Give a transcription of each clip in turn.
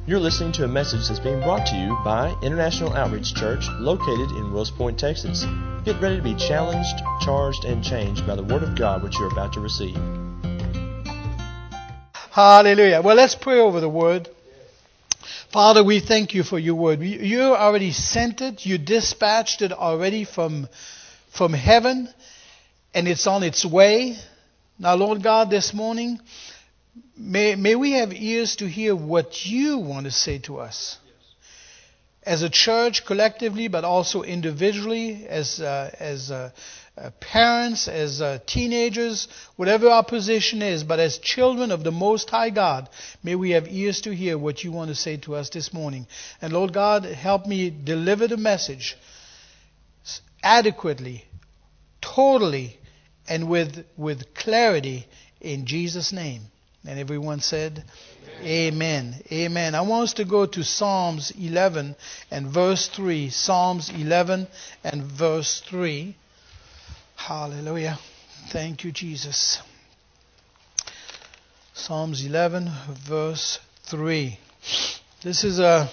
You're listening to a message that's being brought to you by International Outreach Church, located in Wills Point, Texas. Get ready to be challenged, charged, and changed by the Word of God which you're about to receive. Hallelujah. Well, let's pray over the Word. Father, we thank you for your Word. You already sent it. You dispatched it already from heaven, and it's on its way. Now, Lord God, this morning, may we have ears to hear what you want to say to us. As a church, collectively, but also individually, as parents, as teenagers, whatever our position is, but as children of the Most High God, may we have ears to hear what you want to say to us this morning. And Lord God, help me deliver the message adequately, totally, and with clarity in Jesus' name. And everyone said, Amen. Amen. I want us to go to Psalms 11 and verse 3. Psalms 11 and verse 3. Hallelujah. Thank you, Jesus. Psalms 11 verse 3. This is a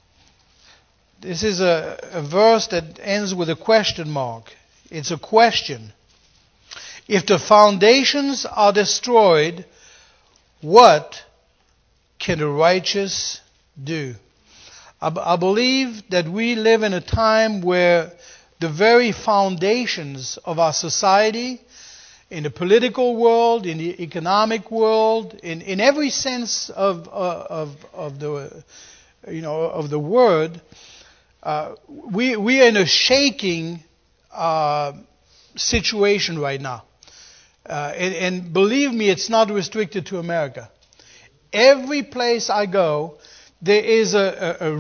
verse that ends with a question mark. It's a question. If the foundations are destroyed, what can the righteous do? I believe that we live in a time where the very foundations of our society, in the political world, in the economic world, in every sense of the word, we are in a shaking situation right now. And believe me, it's not restricted to America. Every place I go, there is a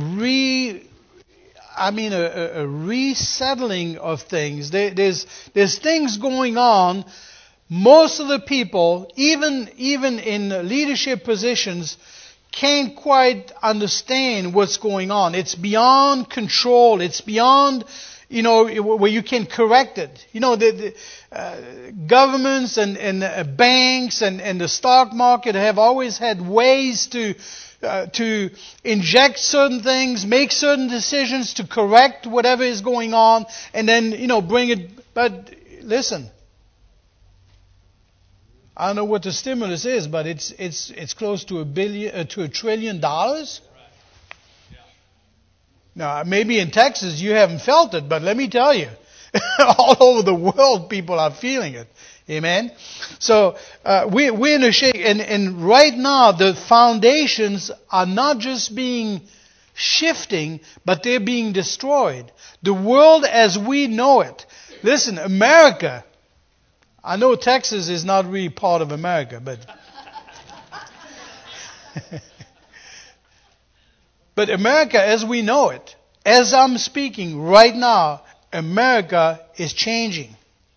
resettling of things. There's things going on. Most of the people, even in leadership positions, can't quite understand what's going on. It's beyond control. It's beyond, where you can correct it. The governments and banks and the stock market have always had ways to inject certain things, make certain decisions to correct whatever is going on, and then, bring it. But listen, I don't know what the stimulus is, but it's close to $1 trillion. Now, maybe in Texas you haven't felt it, but let me tell you, all over the world people are feeling it. Amen? So, we're in a shake, and right now the foundations are not just shifting, but they're being destroyed. The world as we know it. Listen, America, I know Texas is not really part of America, but but America as we know it, as I'm speaking right now, America is changing.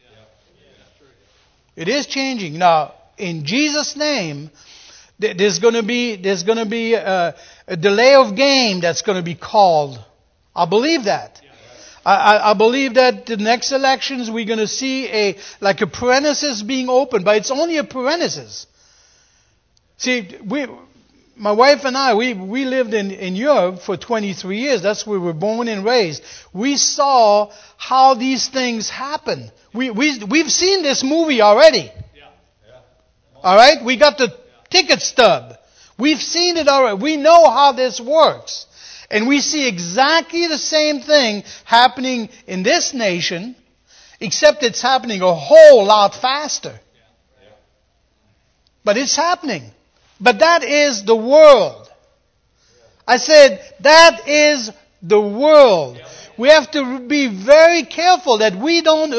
It is changing. Now, in Jesus' name, there's going to be a delay of game that's going to be called. I believe that. I believe that the next elections we're going to see a parenthesis being opened, but it's only a parenthesis. See, my wife and I, we lived in Europe for 23 years. That's where we were born and raised. We saw how these things happen. We've seen this movie already. All right? We got the ticket stub. We've seen it already. We know how this works. And we see exactly the same thing happening in this nation, except it's happening a whole lot faster. But it's happening. But that is the world. I said, that is the world. We have to be very careful that we don't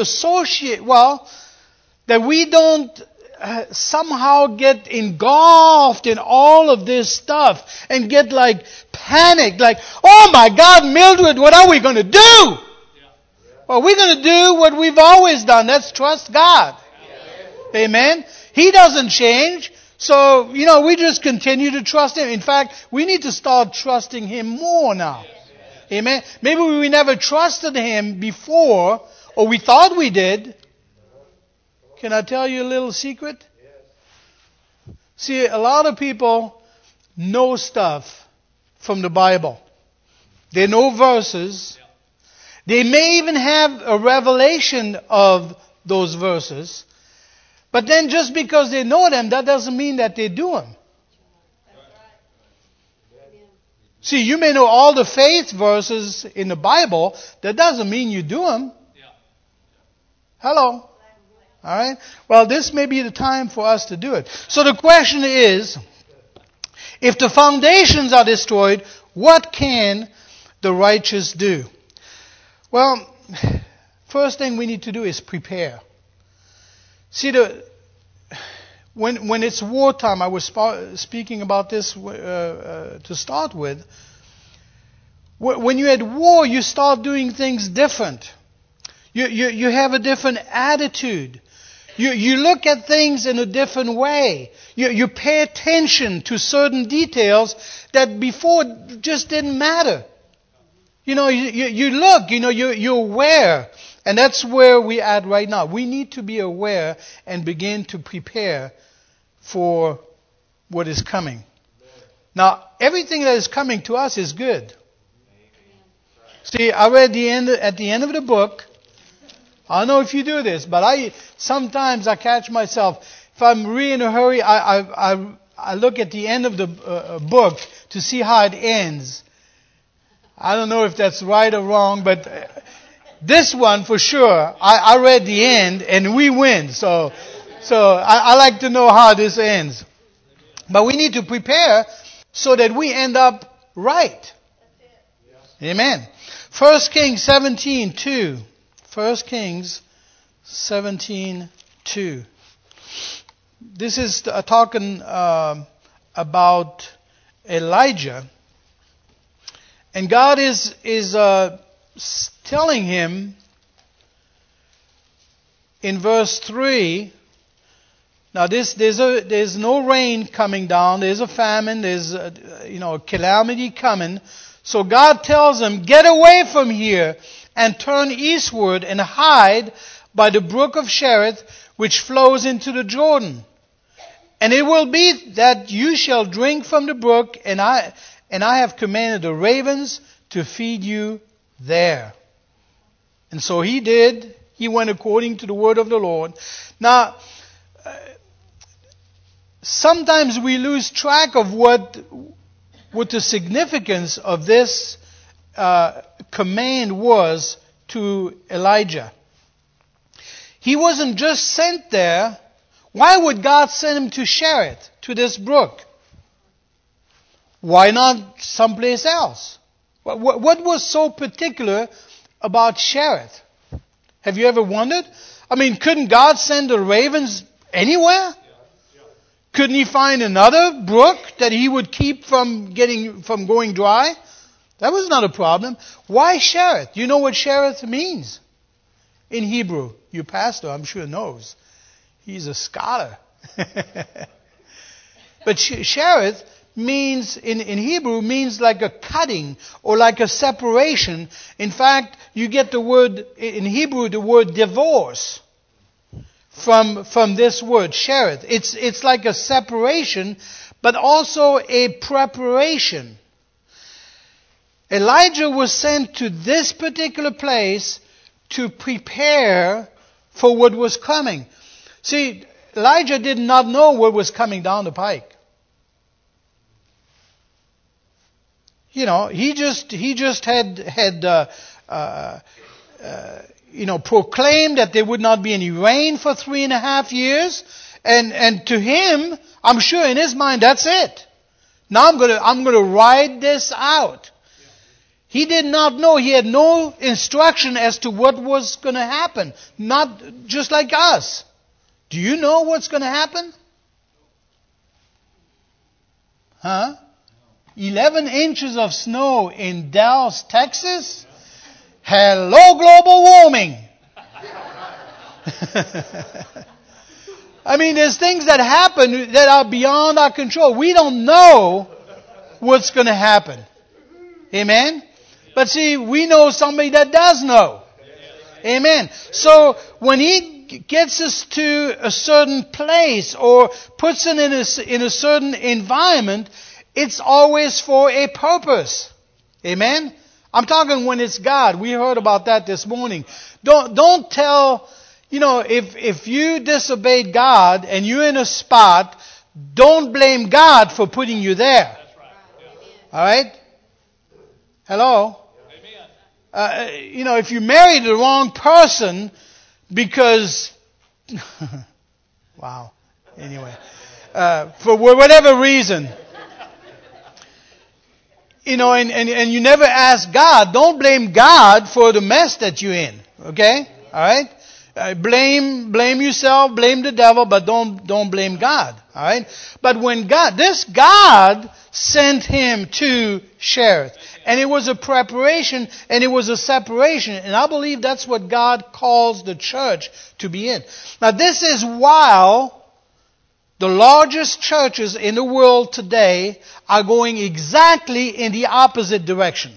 that we don't somehow get engulfed in all of this stuff and get panicked, oh my God, Mildred, what are we going to do? Well, we're going to do what we've always done. That's trust God. Amen. He doesn't change. So, we just continue to trust Him. In fact, we need to start trusting Him more now. Amen. Maybe we never trusted Him before, or we thought we did. Can I tell you a little secret? See, a lot of people know stuff from the Bible. They know verses. They may even have a revelation of those verses. But then just because they know them, that doesn't mean that they do them. See, you may know all the faith verses in the Bible. That doesn't mean you do them. Hello. All right. Well, this may be the time for us to do it. So the question is, if the foundations are destroyed, what can the righteous do? Well, first thing we need to do is prepare. See, when it's wartime, I was speaking about this to start with. When you're at war, you start doing things different. You have a different attitude. You look at things in a different way. You pay attention to certain details that before just didn't matter. You look, you're aware. And that's where we're at right now. We need to be aware and begin to prepare for what is coming. Now, everything that is coming to us is good. See, I read at the end of the book. I don't know if you do this, but sometimes I catch myself. If I'm really in a hurry, I look at the end of the book to see how it ends. I don't know if that's right or wrong, but this one for sure, I read the end and we win. So I like to know how this ends. But we need to prepare so that we end up right. Amen. 1 Kings 17:2. 1 Kings 17:2. This is talking about Elijah. And God is telling him in verse 3, now there's no rain coming down, there's a famine, there's a calamity coming. So God tells him, get away from here and turn eastward and hide by the brook of Cherith, which flows into the Jordan. And it will be that you shall drink from the brook, and I have commanded the ravens to feed you there. And so he did. He went according to the word of the Lord. Now, sometimes we lose track of what the significance of this command was to Elijah. He wasn't just sent there. Why would God send him to Cherith, to this brook? Why not someplace else? What was so particular about Cherith? Have you ever wondered? I mean, couldn't God send the ravens anywhere? Couldn't he find another brook that he would keep from going dry? That was not a problem. Why Cherith? You know what Cherith means in Hebrew? Your pastor, I'm sure, knows. He's a scholar. But Cherith means, in Hebrew, means like a cutting or like a separation. In fact, you get the word, in Hebrew, the word divorce from this word, Cherith. It's like a separation, but also a preparation. Elijah was sent to this particular place to prepare for what was coming. See, Elijah did not know what was coming down the pike. He just had proclaimed that there would not be any rain for 3.5 years, and to him, I'm sure in his mind, that's it. Now I'm gonna ride this out. He did not know. He had no instruction as to what was going to happen. Not just like us. Do you know what's going to happen? Huh? 11 inches of snow in Dallas, Texas? Hello, global warming. I mean, there's things that happen that are beyond our control. We don't know what's going to happen. Amen? But see, we know somebody that does know. Amen. So when he gets us to a certain place or puts it in a certain environment, it's always for a purpose. Amen? I'm talking when it's God. We heard about that this morning. Don't tell, if you disobeyed God and you're in a spot, don't blame God for putting you there. All right? Hello? If you married the wrong person because, wow. Anyway, for whatever reason, and you never ask God, don't blame God for the mess that you're in. Okay? All right? Blame yourself, blame the devil, but don't blame God. All right? But when God sent him to Cherith, and it was a preparation, and it was a separation, and I believe that's what God calls the church to be in. Now this is while the largest churches in the world today are going exactly in the opposite direction.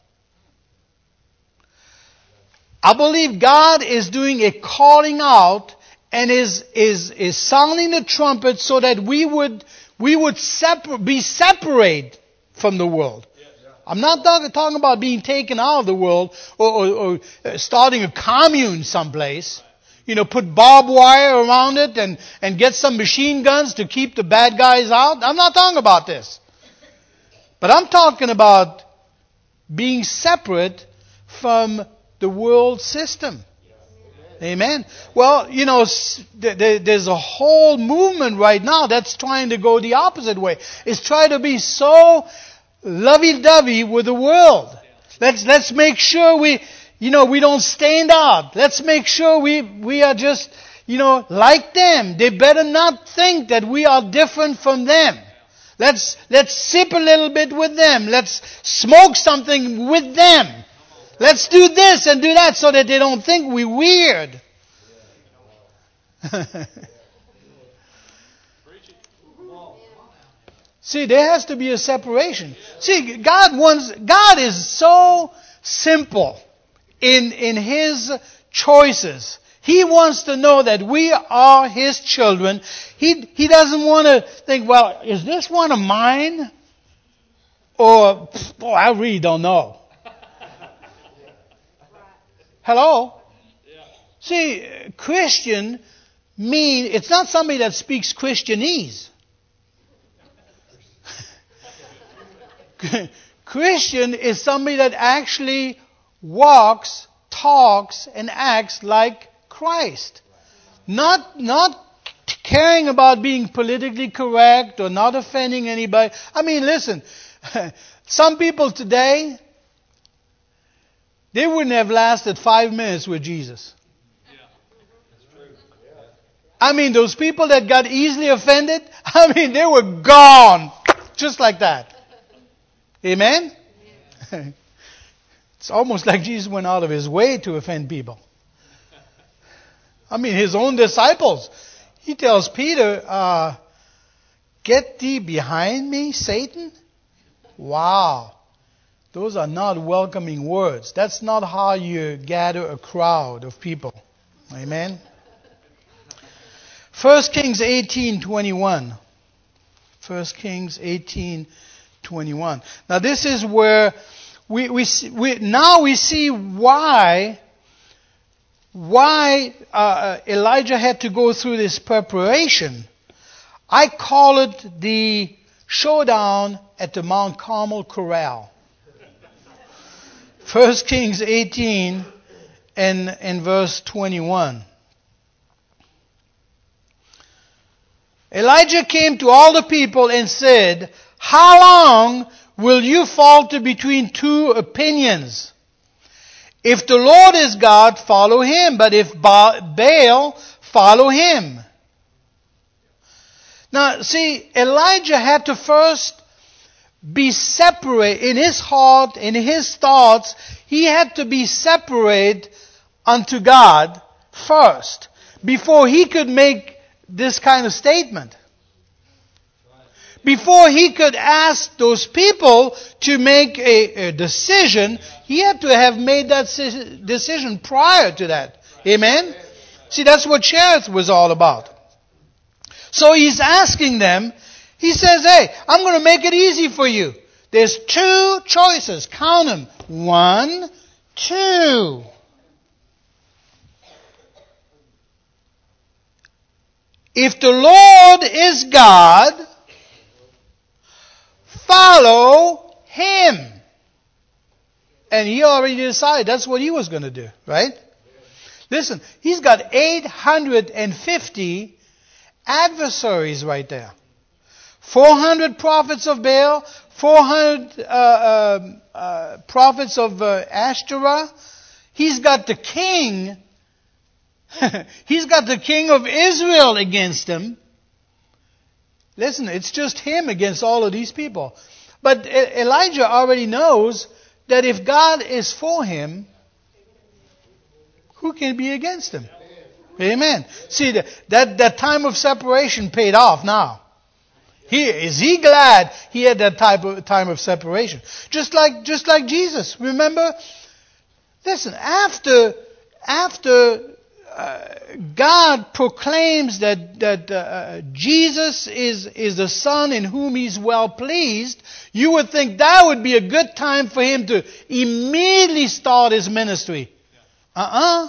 I believe God is doing a calling out and is sounding the trumpet so that we would be separate from the world. I'm not talking about being taken out of the world or starting a commune someplace. Put barbed wire around it and get some machine guns to keep the bad guys out. I'm not talking about this. But I'm talking about being separate from the world system. Amen. Well, there's a whole movement right now that's trying to go the opposite way. It's trying to be so lovey-dovey with the world. Let's make sure we don't stand out. Let's make sure we are just, like them. They better not think that we are different from them. Let's sip a little bit with them. Let's smoke something with them. Let's do this and do that so that they don't think we're weird. See, there has to be a separation. See, God is so simple in His choices. He wants to know that we are His children. He doesn't want to think, well, is this one of mine? Or, I really don't know. Hello? See, Christian it's not somebody that speaks Christianese. Christian is somebody that actually walks, talks, and acts like Christ. Not caring about being politically correct or not offending anybody. I mean, listen, some people today, they wouldn't have lasted 5 minutes with Jesus. I mean, those people that got easily offended, they were gone. Just like that. Amen? It's almost like Jesus went out of His way to offend people. His own disciples. He tells Peter, get thee behind me, Satan. Wow. Those are not welcoming words. That's not how you gather a crowd of people. Amen? 1 Kings 18:21. 1 Kings 18:21. Now this is where we see why Elijah had to go through this preparation. I call it the showdown at the Mount Carmel Corral. 1 Kings 18 and verse 21. Elijah came to all the people and said, how long will you falter between two opinions? If the Lord is God, follow Him. But if Baal, follow him. Now, see, Elijah had to first be separate in his heart, in his thoughts. He had to be separate unto God first before he could make this kind of statement. Before he could ask those people to make a decision, he had to have made that decision prior to that. Amen? See, that's what Cherith was all about. So he's asking them, He says, hey, I'm going to make it easy for you. There's two choices. Count them. 1, 2. If the Lord is God, follow Him. And he already decided that's what he was going to do, right? Listen, he's got 850 adversaries right there. 400 prophets of Baal, 400 prophets of Ashtoreth. He's got the king. He's got the king of Israel against him. Listen, it's just him against all of these people. But Elijah already knows that if God is for him, who can be against him? Amen. See, that time of separation paid off now. Is he glad he had that time of separation? Just like Jesus. Remember? Listen, after God proclaims that Jesus is the Son in whom He's well pleased, you would think that would be a good time for Him to immediately start His ministry. The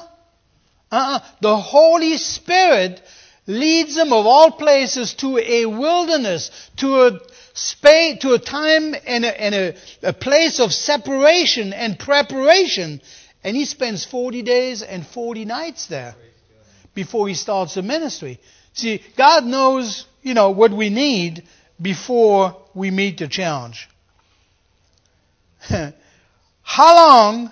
Holy Spirit leads Him of all places to a wilderness, to a space, to a time and a place of separation and preparation. And He spends 40 days and 40 nights there before He starts the ministry. See, God knows, what we need before we meet the challenge. How long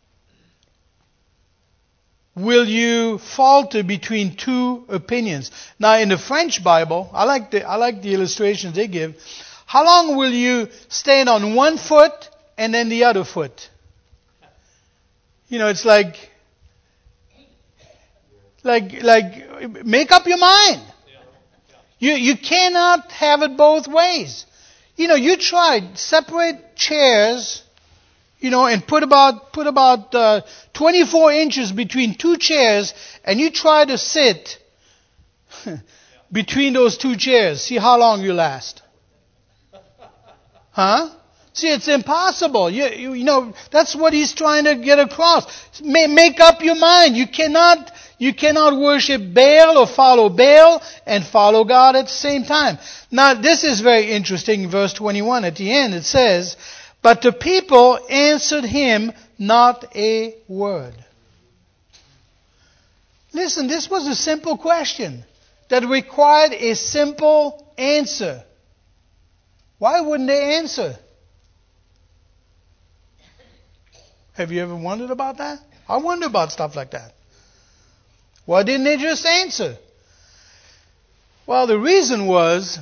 will you falter between two opinions? Now, in the French Bible, I like the illustrations they give. How long will you stand on one foot and then the other foot? It's like make up your mind. You cannot have it both ways. You try separate chairs, and put about 24 inches between two chairs, and you try to sit between those two chairs. See how long you last. Huh? See, it's impossible. That's what he's trying to get across. Make up your mind. You cannot worship Baal or follow Baal and follow God at the same time. Now, this is very interesting. Verse 21 at the end, it says, "But the people answered him not a word." Listen, this was a simple question that required a simple answer. Why wouldn't they answer? Have you ever wondered about that? I wonder about stuff like that. Why didn't they just answer? Well, the reason was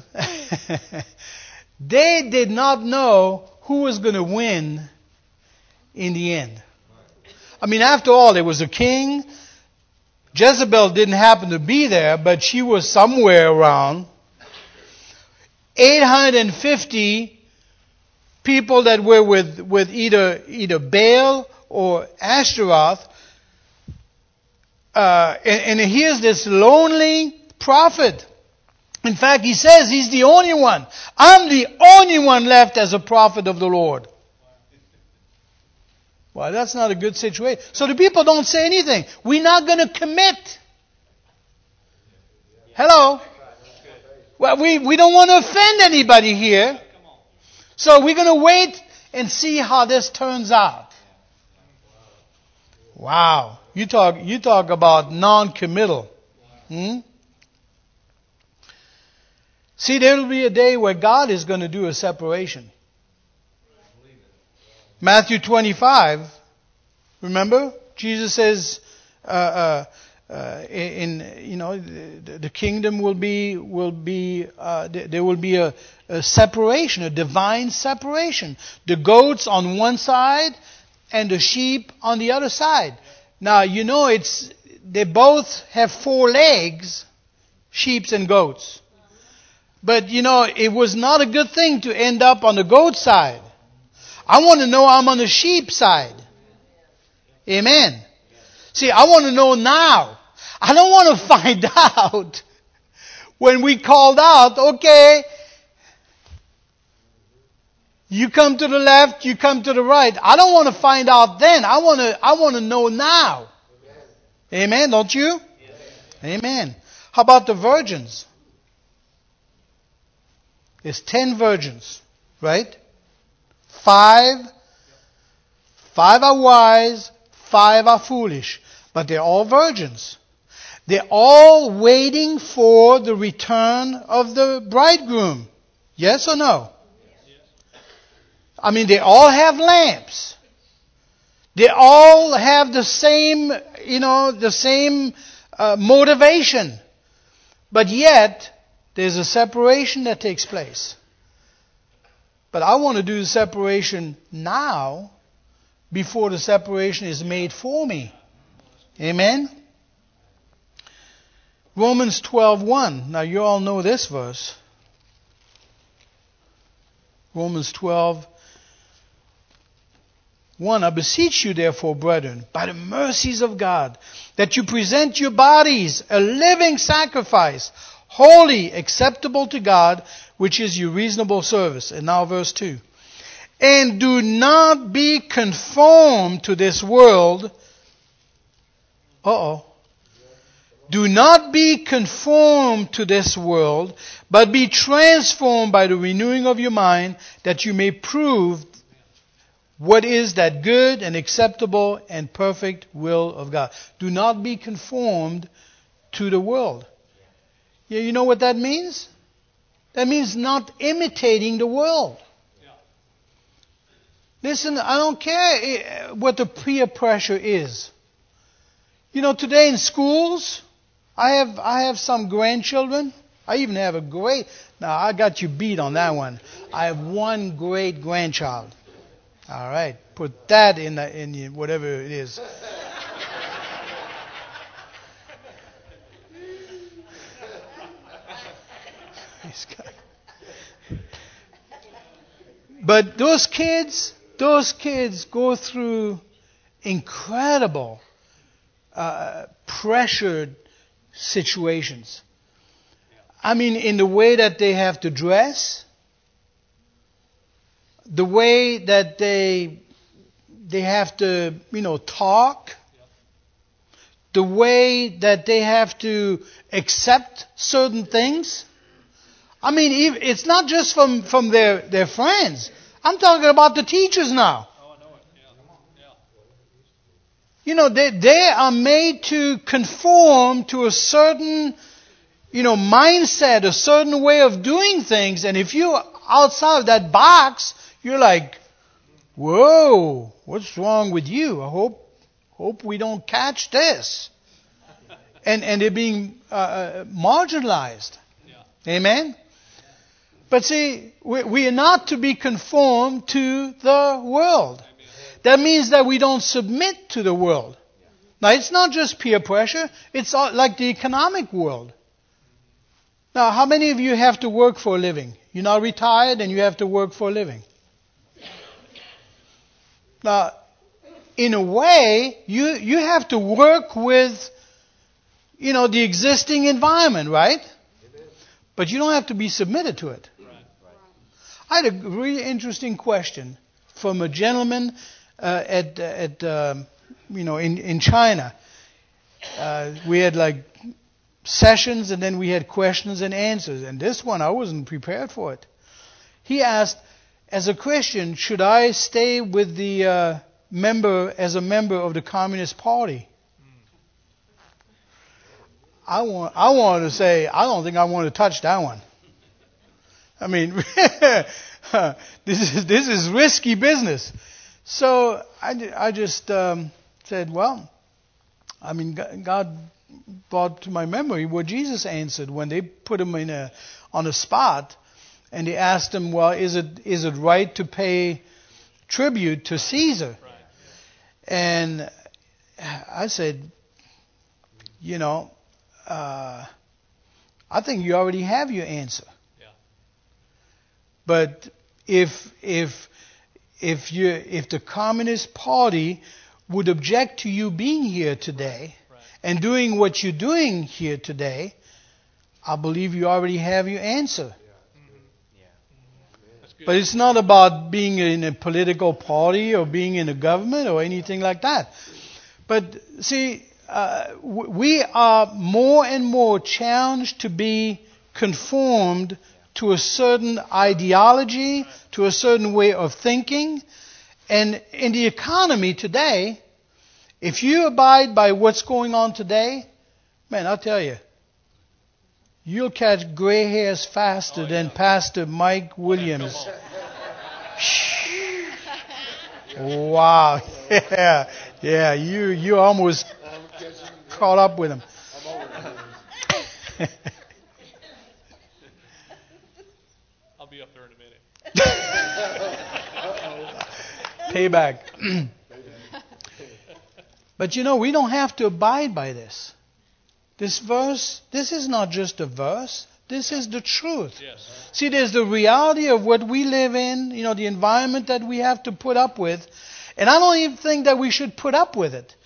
they did not know who was going to win in the end. I mean, after all, there was a king. Jezebel didn't happen to be there, but she was somewhere around. 850 people that were with either Baal or Ashtaroth. And here's this lonely prophet. In fact, he says he's the only one. I'm the only one left as a prophet of the Lord. Well, that's not a good situation. So the people don't say anything. We're not going to commit. Hello? Well, we don't want to offend anybody here. So we're going to wait and see how this turns out. Wow. You talk about non-committal. See, there will be a day where God is going to do a separation. Matthew 25, remember? Jesus says, the kingdom will be there will be a separation, a divine separation. The goats on one side and the sheep on the other side. Now, they both have 4 legs, sheep and goats. But, it was not a good thing to end up on the goat side. I want to know I'm on the sheep side. Amen. See, I want to know now. I don't want to find out when we called out, okay, You come to the left, you come to the right. I don't want to find out then. I want to know now. Amen, don't you? Amen. How about the virgins? There's 10 virgins, right? 5 are wise, 5 are foolish. But they're all virgins. They're all waiting for the return of the bridegroom. Yes or no? I mean, they all have lamps. They all have the same, motivation. But yet, there's a separation that takes place. But I want to do the separation now, before the separation is made for me. Amen? Romans 12:1. Now you all know this verse. Romans 12:1. I beseech you therefore, brethren, by the mercies of God, that you present your bodies a living sacrifice, holy, acceptable to God, which is your reasonable service. And now verse 2. And do not be conformed to this world. Do not be conformed to this world, but be transformed by the renewing of your mind, that you may prove what is that good and acceptable and perfect will of God. Do not be conformed to the world. Yeah, you know what that means? That means not imitating the world. Listen, I don't care what the peer pressure is. You know, today in schools, I have some grandchildren. I even have now I got you beat on that one. I have one great grandchild. All right, put that in whatever it is. But those kids go through incredible pressured situations. I mean, in the way that they have to dress, the way that they have to, talk, the way that they have to accept certain things. I mean, it's not just from their friends. I'm talking about the teachers now. They are made to conform to a certain, mindset, a certain way of doing things. And if you're outside of that box, you're like, whoa, what's wrong with you? I hope we don't catch this. And they're being marginalized. Amen? But see, we are not to be conformed to the world. That means that we don't submit to the world. Now, it's not just peer pressure. It's like the economic world. Now, how many of you have to work for a living? You're not retired and you have to work for a living. Now, in a way, you have to work with, the existing environment, right? But you don't have to be submitted to it. I had a really interesting question from a gentleman in China. We had sessions and then we had questions and answers. And this one, I wasn't prepared for it. He asked, as a Christian, should I stay with the as a member of the Communist Party? I want to say, I don't think I want to touch that one. I mean, this is risky business. So I just said, well, I mean, God brought to my memory what Jesus answered when they put him on a spot, and they asked him, well, is it right to pay tribute to Caesar? Right. And I said, I think you already have your answer. Yeah. But if the Communist Party would object to you being here today, right, and doing what you're doing here today, I believe you already have your answer. But it's not about being in a political party or being in a government or anything like that. But see, we are more and more challenged to be conformed to a certain ideology, to a certain way of thinking. And in the economy today, if you abide by what's going on today, man, I'll tell you, you'll catch gray hairs faster than Pastor Mike Williams. Wow. Yeah, you almost caught up with him. I'll be up there in a minute. Payback. But we don't have to abide by this. This verse, this is not just a verse. This is the truth. Yes. See, there's the reality of what we live in, the environment that we have to put up with. And I don't even think that we should put up with it.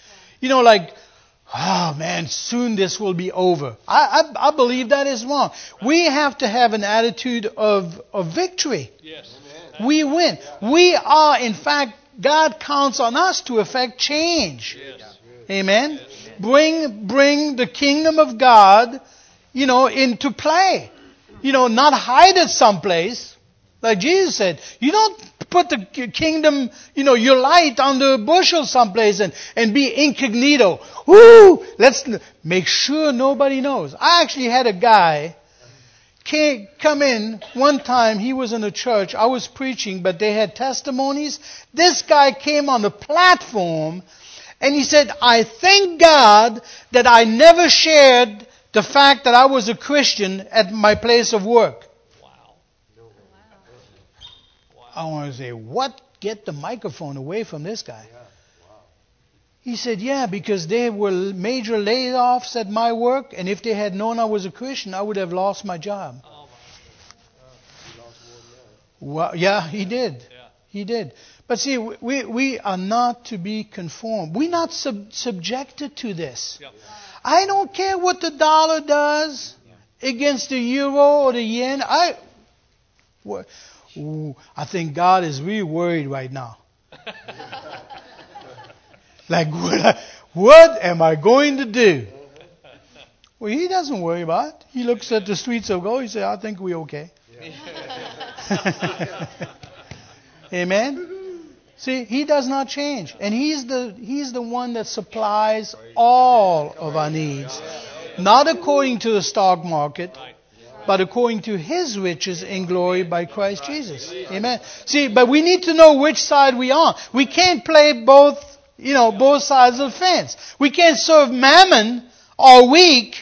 Oh man, soon this will be over. I believe that is wrong. We have to have an attitude of victory. Yes. We win. We are, in fact, God counts on us to effect change. Yes. Amen. Bring the kingdom of God, into play. Not hide it someplace. Like Jesus said, you don't put the kingdom, your light under a bushel someplace and be incognito. Woo! Let's make sure nobody knows. I actually had a guy come in one time. He was in a church. I was preaching, but they had testimonies. This guy came on the platform and he said, I thank God that I never shared the fact that I was a Christian at my place of work. Wow. I want to say, what? Get the microphone away from this guy. He said, yeah, because there were major layoffs at my work, and if they had known I was a Christian, I would have lost my job. Oh, Well, yeah, he did. yeah. He did. But see, we are not to be conformed. We're not subjected to this. Yep. I don't care what the dollar does against the euro or the yen. I think God is really worried right now. Like, what am I going to do? Well, He doesn't worry about it. He looks at the streets of gold. He says, I think we're okay. Amen? See, He does not change. And He's the one that supplies all of our needs. Not according to the stock market, but according to His riches in glory by Christ Jesus. Amen? See, but we need to know which side we are. We can't play both sides of the fence. We can't serve mammon all week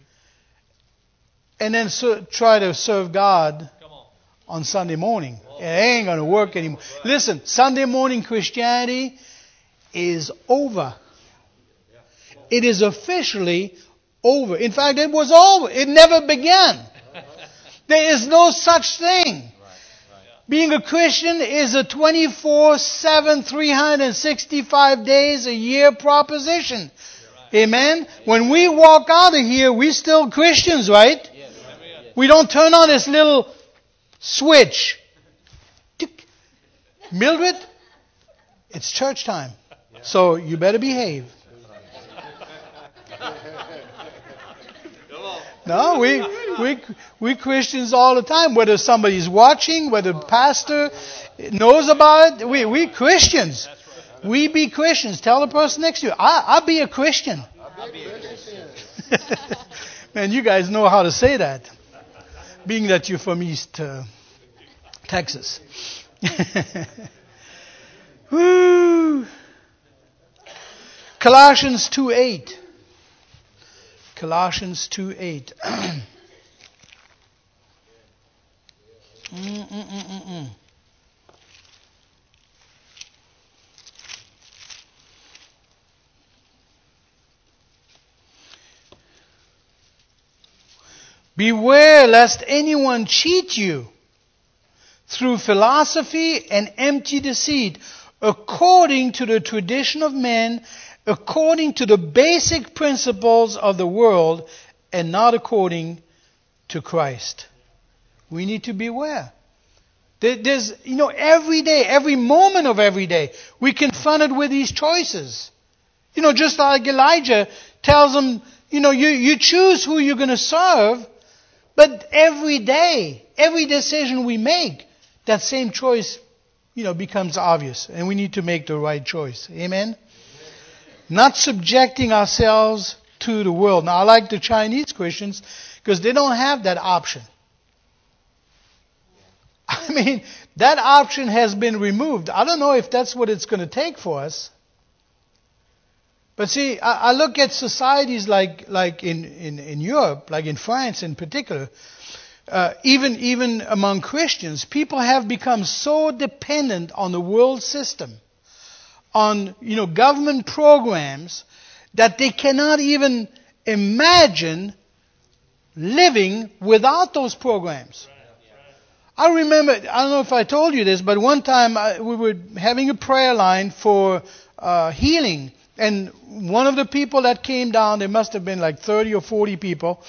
and then try to serve God on Sunday morning. It ain't going to work anymore. Listen, Sunday morning Christianity is over. It is officially over. In fact, it was over. It never began. There is no such thing. Being a Christian is a 24/7, 365 days a year proposition. Amen? When we walk out of here, we're still Christians, right? We don't turn on this little switch. Tick. Mildred, it's church time. So you better behave. No, we Christians all the time. Whether somebody's watching, whether the pastor knows about it, we Christians. We be Christians. Tell the person next to you, I'll be a Christian. Man, you guys know how to say that. Being that you're from East Texas. Woo. Colossians 2:8. Colossians 2:8. Beware lest anyone cheat you through philosophy and empty deceit, according to the tradition of men, according to the basic principles of the world, and not according to Christ. We need to beware. There's, every day, every moment of every day, we're confronted with these choices. Just like Elijah tells them, you choose who you're going to serve, but every day, every decision we make, that same choice, becomes obvious, and we need to make the right choice. Amen? Not subjecting ourselves to the world. Now, I like the Chinese Christians because they don't have that option. I mean, that option has been removed. I don't know if that's what it's going to take for us. But see, I look at societies like in Europe, like in France in particular, even among Christians, people have become so dependent on the world system, on government programs, that they cannot even imagine living without those programs. I remember, I don't know if I told you this, but one time we were having a prayer line for healing. And one of the people that came down, there must have been like 30 or 40 people,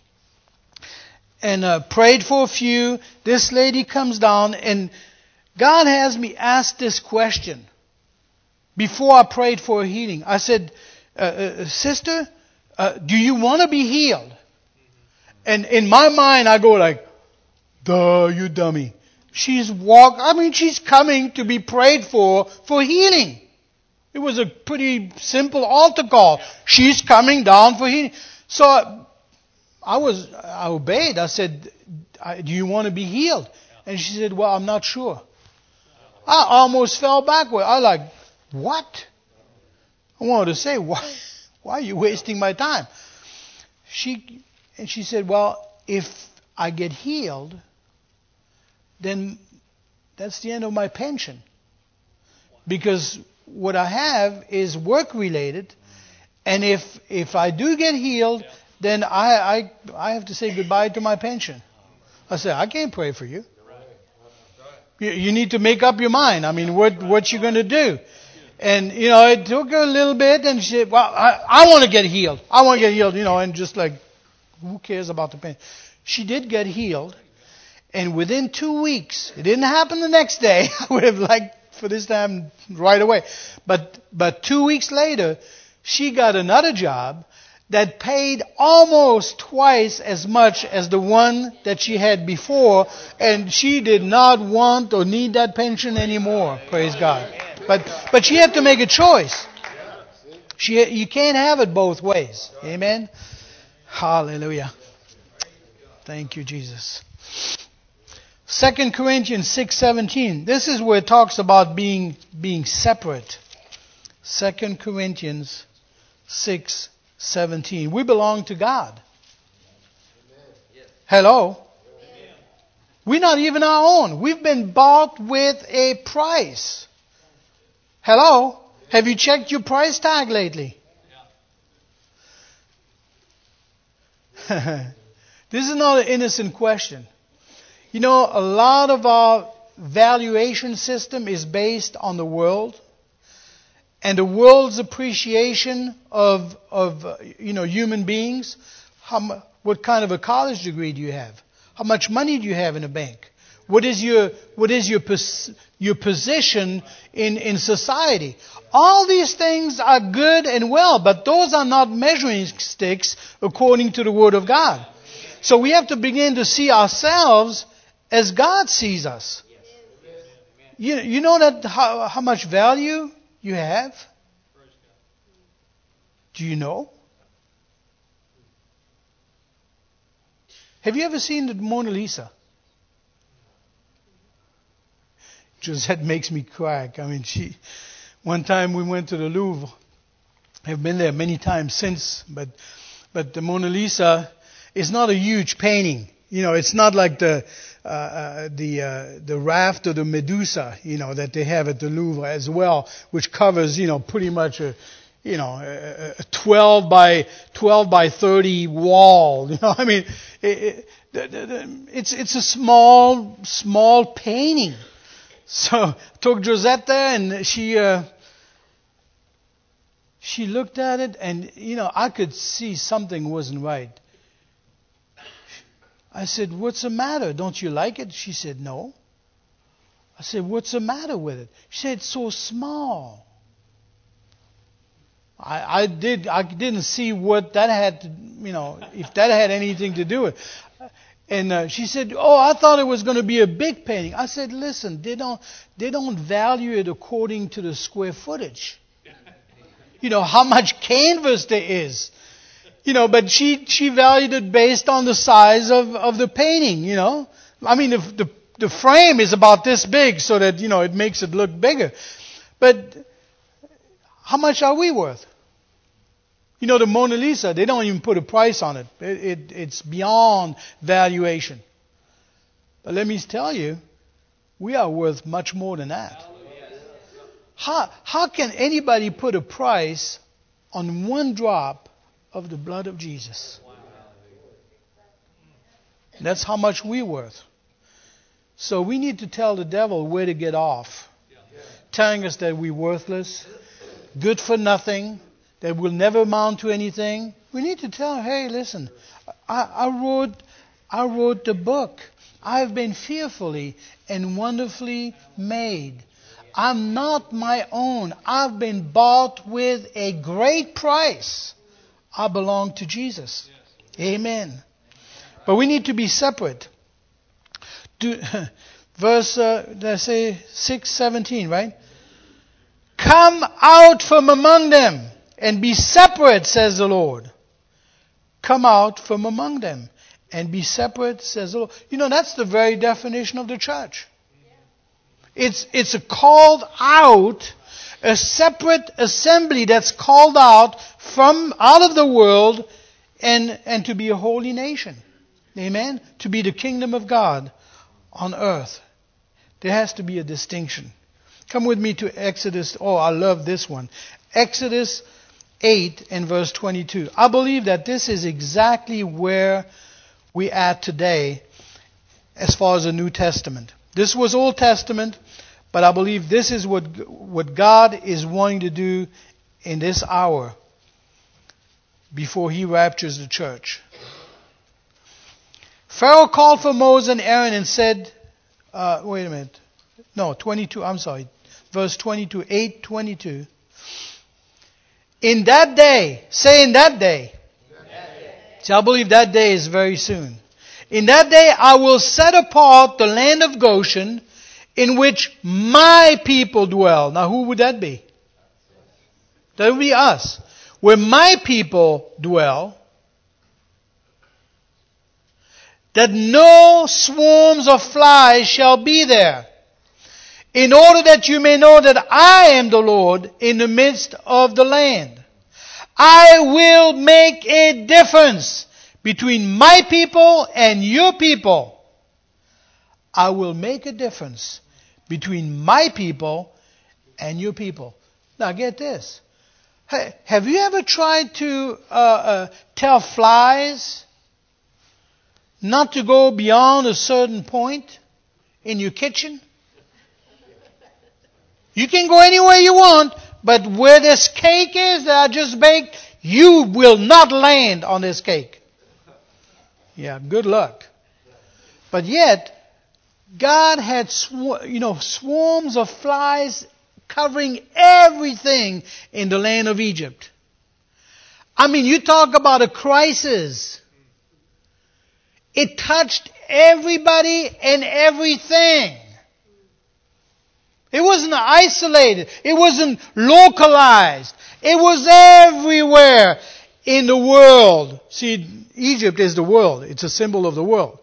and prayed for a few. This lady comes down, and God has me ask this question before I prayed for a healing. I said, sister, do you want to be healed? And in my mind, I go like, duh, you dummy. She's coming to be prayed for healing. It was a pretty simple altar call. She's coming down for healing. So I obeyed. I said, do you want to be healed? And she said, well, I'm not sure. I almost fell backward. I like, what? I wanted to say, why are you wasting my time? She said, well, if I get healed, then that's the end of my pension. Because what I have is work related, and if I do get healed, then I have to say goodbye to my pension. I said, I can't pray for you. You need to make up your mind. I mean, what you're going to do. And, it took her a little bit, and she said, well, I want to get healed. I want to get healed, and just like, who cares about the pain? She did get healed. And within 2 weeks, it didn't happen the next day. I would have liked for this to happen right away. But 2 weeks later, she got another job that paid almost twice as much as the one that she had before. And she did not want or need that pension anymore. Praise God. But she had to make a choice. You can't have it both ways. Amen? Hallelujah. Thank you, Jesus. 2 Corinthians 6:17. This is where it talks about being separate. 2 Corinthians 6:17. We belong to God. Hello? We're not even our own. We've been bought with a price. Hello? Have you checked your price tag lately? This is not an innocent question. A lot of our valuation system is based on the world, and the world's appreciation of human beings. What kind of a college degree do you have? How much money do you have in a bank? What is your position in society? All these things are good and well, but those are not measuring sticks according to the Word of God. So we have to begin to see ourselves as God sees us. You know that how much value you have? Do you know? Have you ever seen the Mona Lisa? Josette makes me crack. I mean, one time we went to the Louvre. I've been there many times since, but the Mona Lisa is not a huge painting. It's not like the raft of the Medusa, that they have at the Louvre as well, which covers, pretty much a 12 by 30 wall. I mean, it's a small painting. So I took Josette there, and she looked at it, and I could see something wasn't right. I said, "What's the matter? Don't you like it?" She said, "No." I said, what's the matter with it? She said, it's so small. I didn't see what that had to, if that had anything to do with it. And she said, oh, I thought it was going to be a big painting. I said, listen, they don't value it according to the square footage. How much canvas there is. But she valued it based on the size of the painting, I mean, the frame is about this big so that, it makes it look bigger. But how much are we worth? The Mona Lisa, they don't even put a price on it. It's beyond valuation. But let me tell you, we are worth much more than that. How can anybody put a price on one drop of the blood of Jesus? That's how much we're worth. So we need to tell the devil where to get off. Telling us that we're worthless, good for nothing, that will never amount to anything. We need to tell him, hey, listen, I wrote the book. I've been fearfully and wonderfully made. I'm not my own. I've been bought with a great price. I belong to Jesus. Amen. But we need to be separate. Verse, let's say 6:17, right? Come out from among them and be separate, says the Lord. Come out from among them and be separate, says the Lord. That's the very definition of the church. It's a called out, a separate assembly that's called out of the world and to be a holy nation. Amen? To be the kingdom of God on earth. There has to be a distinction. Come with me to Exodus. Oh, I love this one. Exodus 8 and verse 22. I believe that this is exactly where we're at today as far as the New Testament. This was Old Testament, but I believe this is what God is wanting to do in this hour before He raptures the church. Pharaoh called for Moses and Aaron and said, wait a minute. No, 22, I'm sorry. Verse 22, 8:22. In that day, say in that day. See, I believe that day is very soon. In that day I will set apart the land of Goshen in which my people dwell. Now who would that be? That would be us. Where my people dwell. That no swarms of flies shall be there. In order that you may know that I am the Lord in the midst of the land. I will make a difference between my people and your people. I will make a difference between my people and your people. Now get this. Hey, have you ever tried to tell flies not to go beyond a certain point in your kitchen? You can go anywhere you want, but where this cake is that I just baked, you will not land on this cake. Yeah, good luck. But yet, God had swarms of flies covering everything in the land of Egypt. I mean, you talk about a crisis. It touched everybody and everything. It wasn't isolated. It wasn't localized. It was everywhere in the world. See, Egypt is the world. It's a symbol of the world.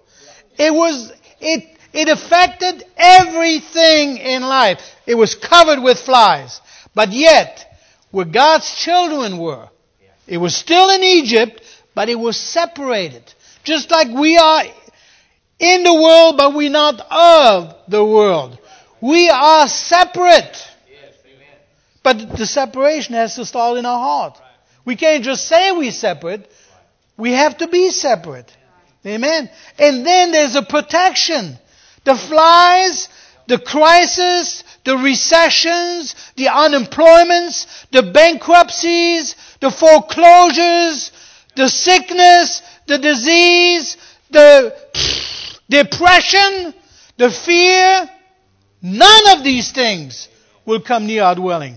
It affected everything in life. It was covered with flies. But yet, where God's children were, it was still in Egypt, but it was separated. Just like we are in the world, but we're not of the world. We are separate. But the separation has to start in our heart. We can't just say we're separate. We have to be separate. Amen. And then there's a protection. The flies, the crisis, the recessions, the unemployments, the bankruptcies, the foreclosures, the sickness, the disease, the depression, the fear. None of these things will come near our dwelling.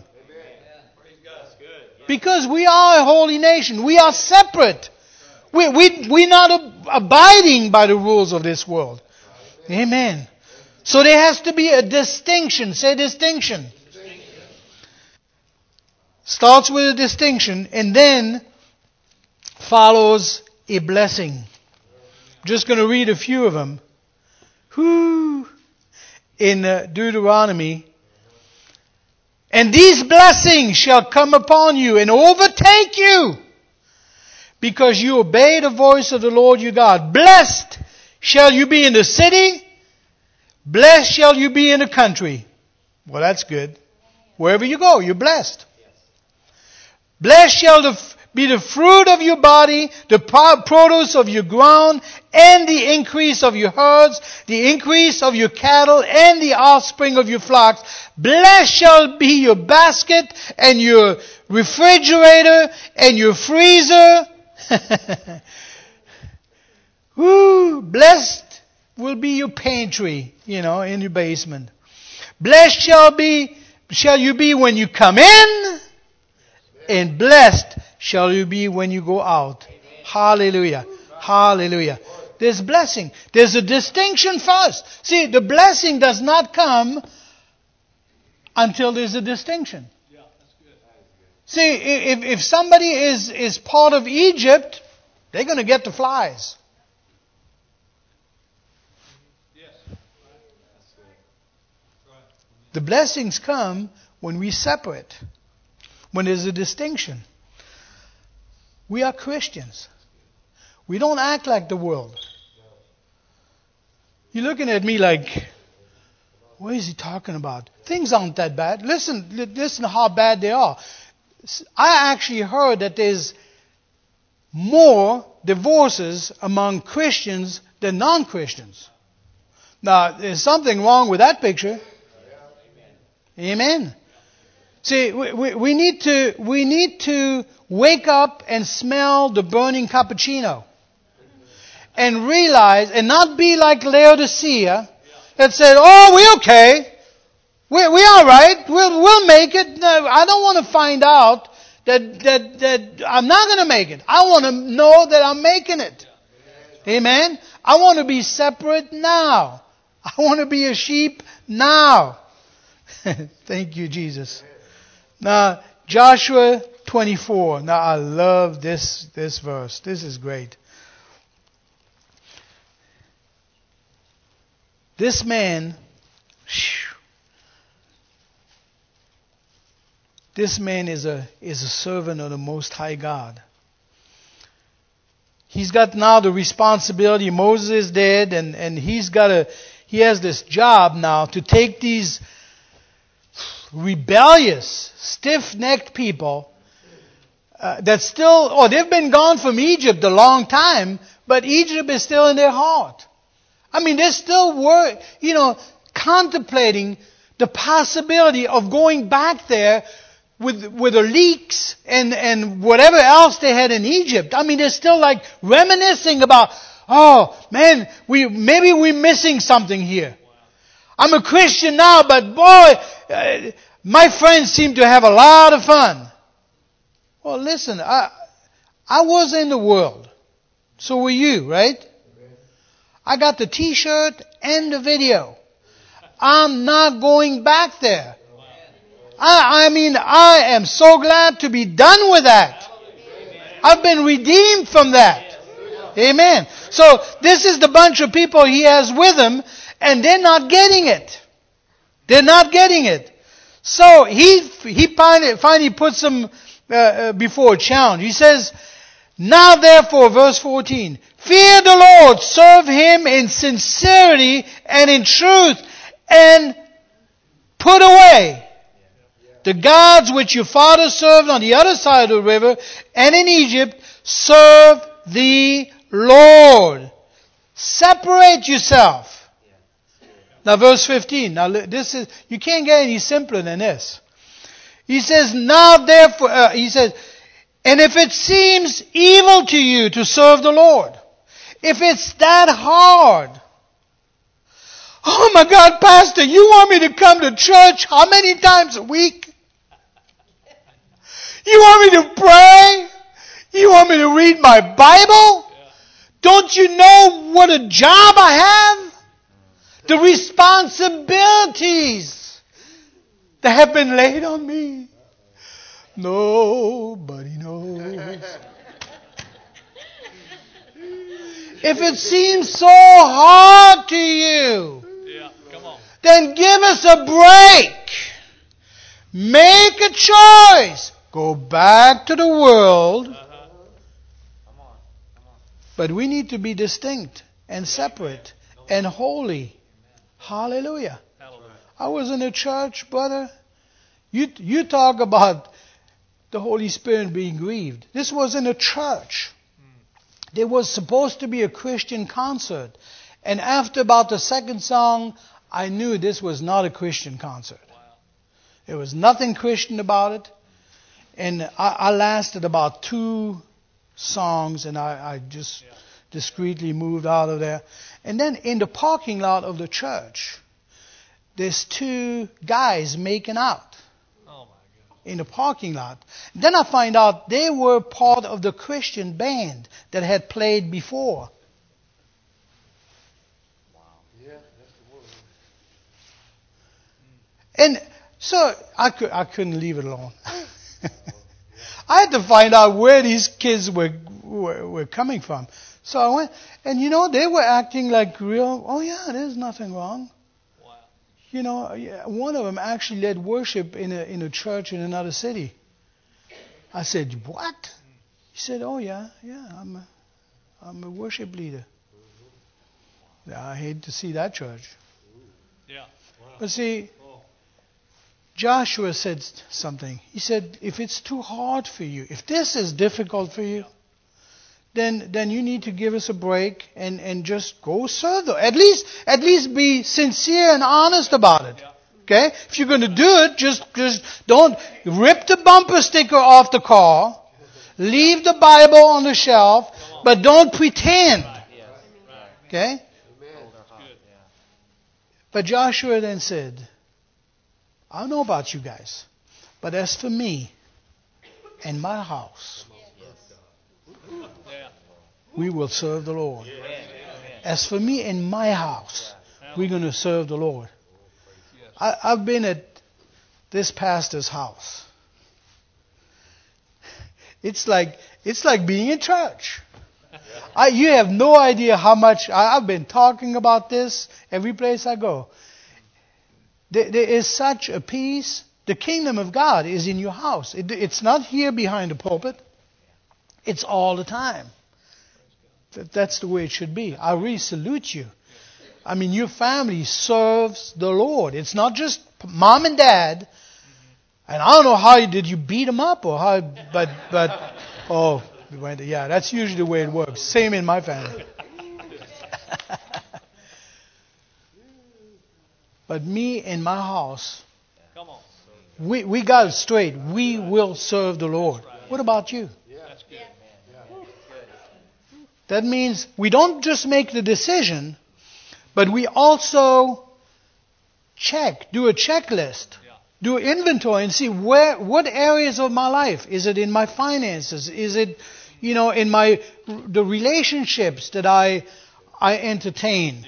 Because we are a holy nation. We are separate. We're not abiding by the rules of this world. Amen. So there has to be a distinction. Say distinction. Starts with a distinction and then follows a blessing. I'm just going to read a few of them. In Deuteronomy. And these blessings shall come upon you and overtake you, because you obey the voice of the Lord your God. Blessed shall you be in the city. Blessed shall you be in the country. Well, that's good. Wherever you go, you're blessed. Blessed shall be the fruit of your body, the produce of your ground, and the increase of your herds, the increase of your cattle, and the offspring of your flocks. Blessed shall be your basket, and your refrigerator, and your freezer. Blessed will be your pantry, in your basement. Blessed shall you be when you come in, and blessed shall you be when you go out. Hallelujah. Hallelujah. There's blessing. There's a distinction first. See, the blessing does not come until there's a distinction. See, if somebody is part of Egypt, they're going to get the flies. The blessings come when we separate, when there's a distinction. We are Christians. We don't act like the world. You're looking at me like, what is he talking about? Things aren't that bad. Listen to how bad they are. I actually heard that there's more divorces among Christians than non-Christians. Now, there's something wrong with that picture. Amen. See, we need to wake up and smell the burning cappuccino. And realize, and not be like Laodicea, that said, "Oh, we're okay. We're all right. We'll make it." No, I don't want to find out that I'm not going to make it. I want to know that I'm making it. Amen. I want to be separate now. I want to be a sheep now. Thank you, Jesus. Now, Joshua 24. Now, I love this verse. This is great. This man is a servant of the Most High God. He's got now the responsibility. Moses is dead, and he has this job now to take these rebellious, stiff-necked people they've been gone from Egypt a long time, but Egypt is still in their heart. I mean, they're still contemplating the possibility of going back there with the leeks and whatever else they had in Egypt. I mean, they're still like reminiscing about, oh man, maybe we're missing something here. I'm a Christian now, but boy, my friends seem to have a lot of fun. Well, listen, I was in the world. So were you, right? I got the t-shirt and the video. I'm not going back there. I mean, I am so glad to be done with that. I've been redeemed from that. Amen. So this is the bunch of people he has with him, and they're not getting it. They're not getting it. So he finally puts them before a challenge. He says, "Now therefore," verse 14, "fear the Lord, serve Him in sincerity and in truth, and put away the gods which your fathers served on the other side of the river and in Egypt. Serve the Lord." Separate yourself. Now verse 15. Now you can't get any simpler than this. He says, "Now therefore," he says, "and if it seems evil to you to serve the Lord," if it's that hard, Oh my God, Pastor, you want me to come to church how many times a week? You want me to pray? You want me to read my Bible? Don't you know what a job I have? The responsibilities that have been laid on me. Nobody knows. If it seems so hard to you, then give us a break. Make a choice. Go back to the world. But we need to be distinct and separate and holy. Hallelujah. I was in a church, brother. You talk about the Holy Spirit being grieved. This was in a church. There was supposed to be a Christian concert. And after about the second song, I knew this was not a Christian concert. There was nothing Christian about it. And I lasted about 2 songs, and I just discreetly moved out of there. And then in the parking lot of the church, there's 2 guys making out in the parking lot. Then I find out they were part of the Christian band that had played before. And so I couldn't leave it alone. I had to find out where these kids were coming from. So I went, and they were acting like real, oh yeah, there's nothing wrong. One of them actually led worship in a church in another city. I said, what? He said, oh yeah, I'm a worship leader. I hate to see that church. But see, Joshua said something. He said, if it's too hard for you, if this is difficult for you, then you need to give us a break and just go serve them. At least be sincere and honest about it. Okay? If you're going to do it, just don't rip the bumper sticker off the car, leave the Bible on the shelf, but don't pretend. Okay? But Joshua then said, I don't know about you guys, but as for me and my house, we will serve the Lord. As for me and my house, we're going to serve the Lord. I've been at this pastor's house. It's like being in church. You have no idea how much I've been talking about this every place I go. There is such a peace. The kingdom of God is in your house. It's not here behind the pulpit. It's all the time. That's the way it should be. I really salute you. I mean, your family serves the Lord. It's not just mom and dad. And I don't know how did you beat them up or how, but yeah, that's usually the way it works. Same in my family. But me and my house, we got it straight. We will serve the Lord. What about you? That means we don't just make the decision, but we also do a checklist, do an inventory and see what areas of my life. Is it in my finances? Is it, in the relationships that I entertain?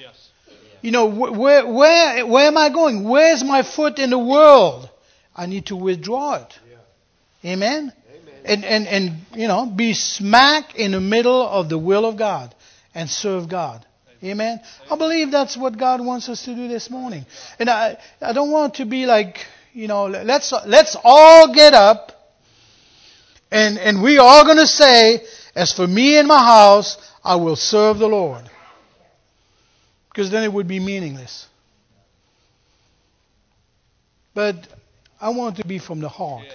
Where am I going? Where's my foot in the world? I need to withdraw it. Amen? And be smack in the middle of the will of God and serve God. Amen? I believe that's what God wants us to do this morning. And I don't want to be like, let's all get up and we are going to say, as for me and my house, I will serve the Lord. Because then it would be meaningless. But I want it to be from the heart.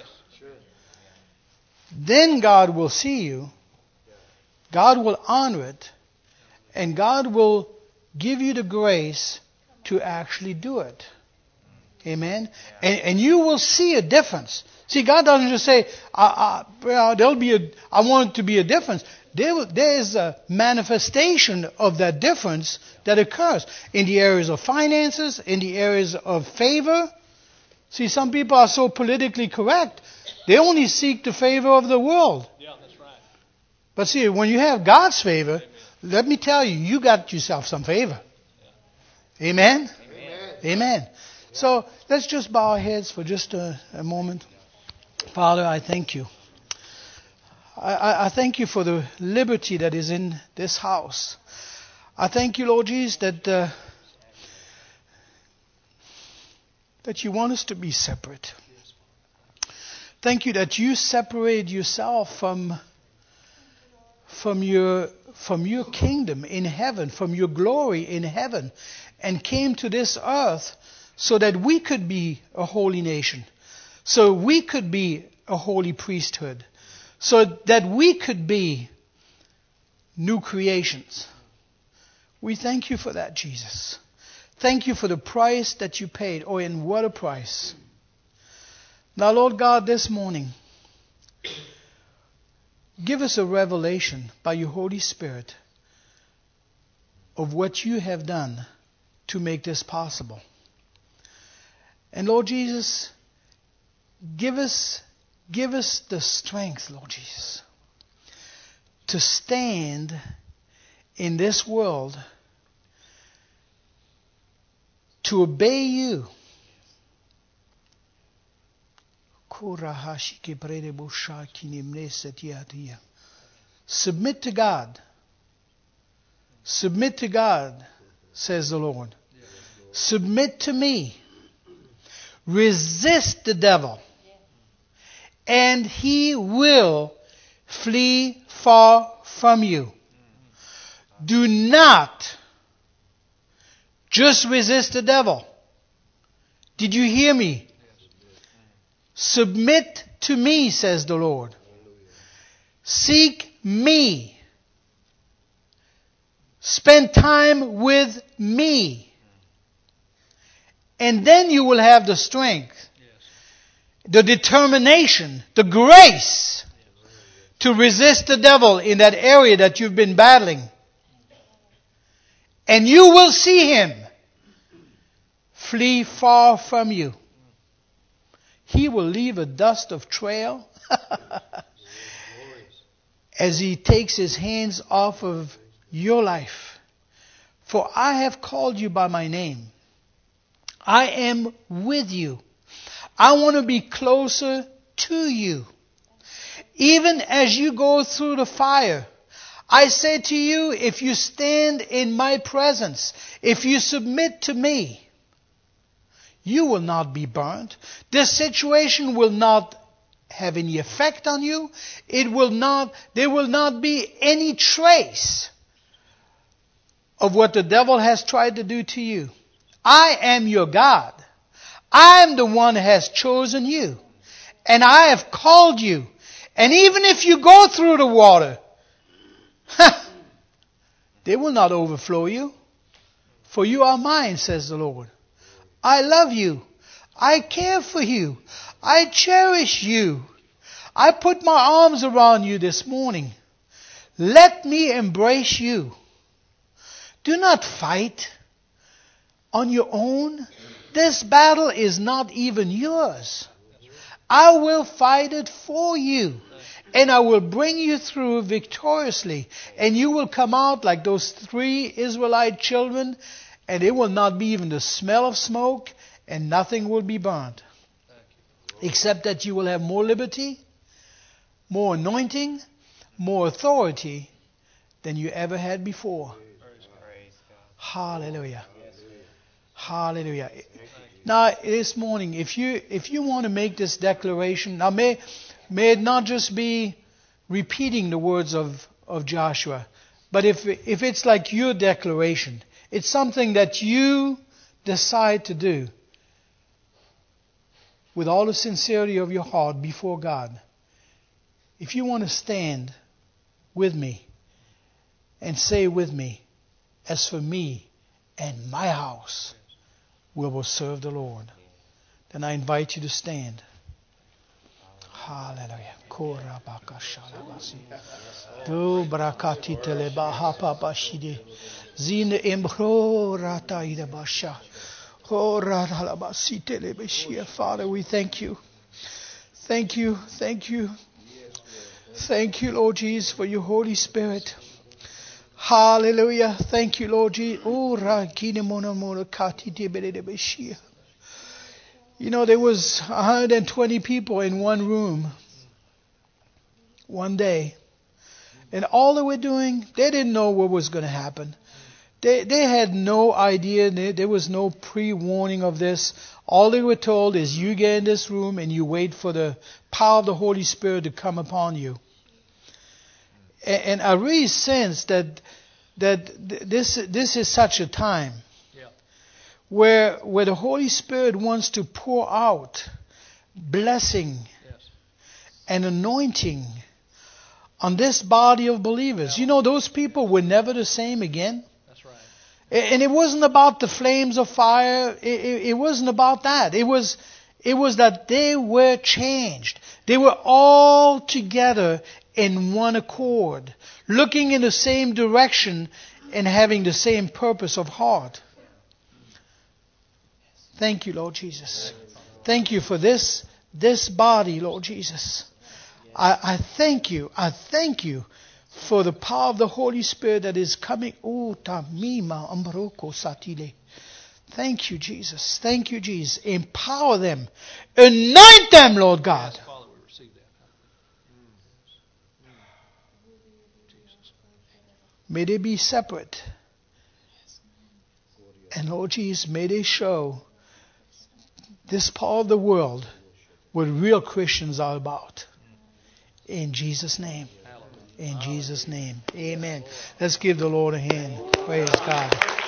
Then God will see you. God will honor it. And God will give you the grace to actually do it. Amen. And you will see a difference. See, God doesn't just say, I want it to be a difference. There is a manifestation of that difference that occurs in the areas of finances, in the areas of favor. See, some people are so politically correct, they only seek the favor of the world. Yeah, that's right. But see, when you have God's favor, let me tell you, you got yourself some favor. Yeah. Amen? Amen. So let's just bow our heads for just a moment. Father, I thank you. I thank you for the liberty that is in this house. I thank you, Lord Jesus, that you want us to be separate. Thank you that you separate yourself from your kingdom in heaven, from your glory in heaven, and came to this earth so that we could be a holy nation, so we could be a holy priesthood, so that we could be new creations. We thank you for that, Jesus. Thank you for the price that you paid. Oh, and what a price. Now, Lord God, this morning, give us a revelation by your Holy Spirit of what you have done to make this possible. And Lord Jesus, give us the strength, Lord Jesus, to stand in this world, to obey you. Submit to God. Submit to God, says the Lord. Submit to me. Resist the devil, and he will flee far from you. Do not just resist the devil. Did you hear me? Submit to me, says the Lord. Seek me. Spend time with me. And then you will have the strength, the determination, the grace to resist the devil in that area that you've been battling. And you will see him flee far from you. He will leave a dust of trail as he takes his hands off of your life. For I have called you by my name. I am with you. I want to be closer to you. Even as you go through the fire, I say to you, if you stand in my presence, if you submit to me, you will not be burnt. This situation will not have any effect on you. There will not be any trace of what the devil has tried to do to you. I am your God. I am the one who has chosen you. And I have called you. And even if you go through the water, they will not overflow you. For you are mine, says the Lord. I love you. I care for you. I cherish you. I put my arms around you this morning. Let me embrace you. Do not fight on your own. This battle is not even yours. I will fight it for you. And I will bring you through victoriously. And you will come out like those 3 Israelite children. And it will not be even the smell of smoke. And nothing will be burnt. Except that you will have more liberty, more anointing, more authority than you ever had before. Hallelujah. Hallelujah. Now, this morning, if you want to make this declaration, now may it not just be repeating the words of Joshua, but if it's like your declaration, it's something that you decide to do with all the sincerity of your heart before God. If you want to stand with me and say with me, as for me and my house, we will serve the Lord. then I invite you to stand. Hallelujah. Korabaka shalabasi. Do brakati teleba hapa bashide. Zine embro rata ida basha. Oh radalabasi telebeshia. Father, we thank you. Thank you. Thank you. Thank you, Lord Jesus, for your Holy Spirit. Hallelujah. Thank you, Lord Jesus. Oh rakine mona mona kati tebeshia. You know, there was 120 people in one room one day. And all they were doing, they didn't know what was going to happen. They had no idea. There was no pre-warning of this. All they were told is you get in this room and you wait for the power of the Holy Spirit to come upon you. And I really sense that this is such a time where the Holy Spirit wants to pour out blessing and anointing on this body of believers. You know, those people were never the same again. That's right. And it wasn't about the flames of fire. It wasn't about that. It was that they were changed. They were all together in one accord, looking in the same direction and having the same purpose of heart. Thank you, Lord Jesus. Thank you for this body, Lord Jesus. I thank you. I thank you for the power of the Holy Spirit that is coming. Oh, tamima ambroko satile. Thank you, Jesus. Thank you, Jesus. Empower them. Anoint them, Lord God. Father, we receive that. May they be separate. And Lord Jesus, may they show this part of the world what real Christians are about. In Jesus' name. In Jesus' name. Amen. Let's give the Lord a hand. Praise God.